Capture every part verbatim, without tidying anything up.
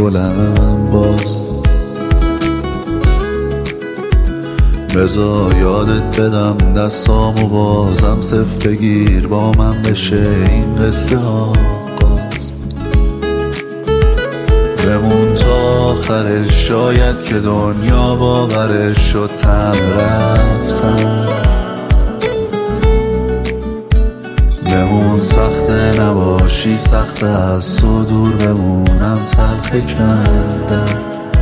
گلم باز. بذار یادت بدم دستامو بازم صف بگیر با من بشه این قصه آغاز. بمون تا آخرش شاید که دنیا باورش شد تن رفتن. بمون سخته نباشی سخته از تو دور بمونم تلخ کردم.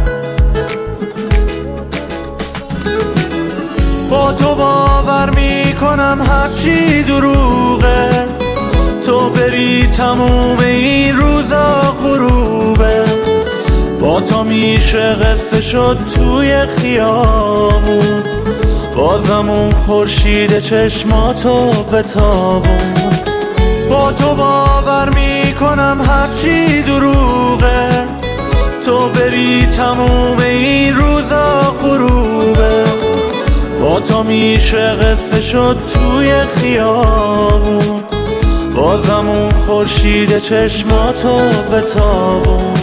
با تو باور میکنم هرچی دروغه، تو بری تموم این روزا غروبه. با تو میشه قصه شد توی خیابون، بازم اون خورشید چشماتو بتابون. با تو باور میکنم هرچی دروغه، تو بری تموم این روزا غروبه. با تو میشه قصه شد توی خیابون، بازم اون خورشید چشماتو بتابون.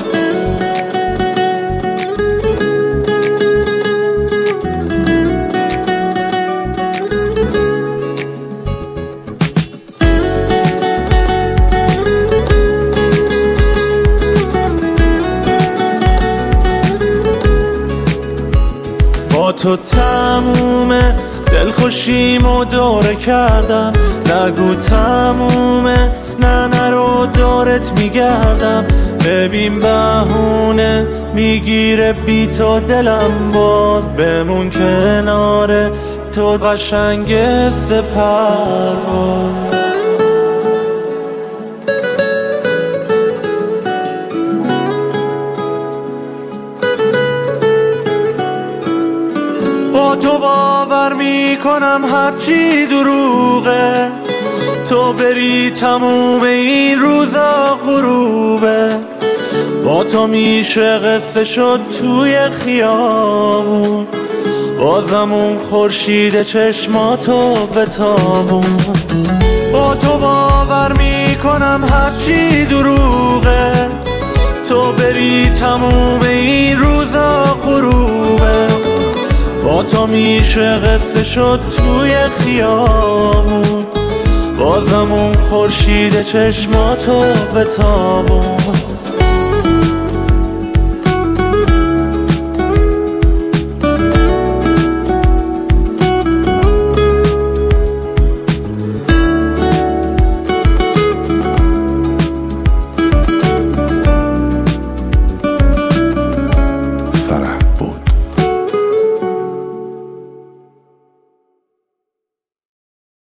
با تو تمومه دلخوشیمو دوره کردم، نگو تمومه نه نرو دورت میگردم. ببین بهونه میگیره بی تو دلم باز، بمون کنار تو قشنگ پرواز. با تو باور میکنم هرچی دروغه، تو بری تموم این روزا غروبه. با تو میشه قصه شد توی خیابون، بازم اون خورشید چشماتو بتابون. با تو باور میکنم هرچی دروغه، تو بری تموم این روزا غروبه. با تو میشه قصه شد توی خیابون، بازم اون خورشید چشماتو بتابون.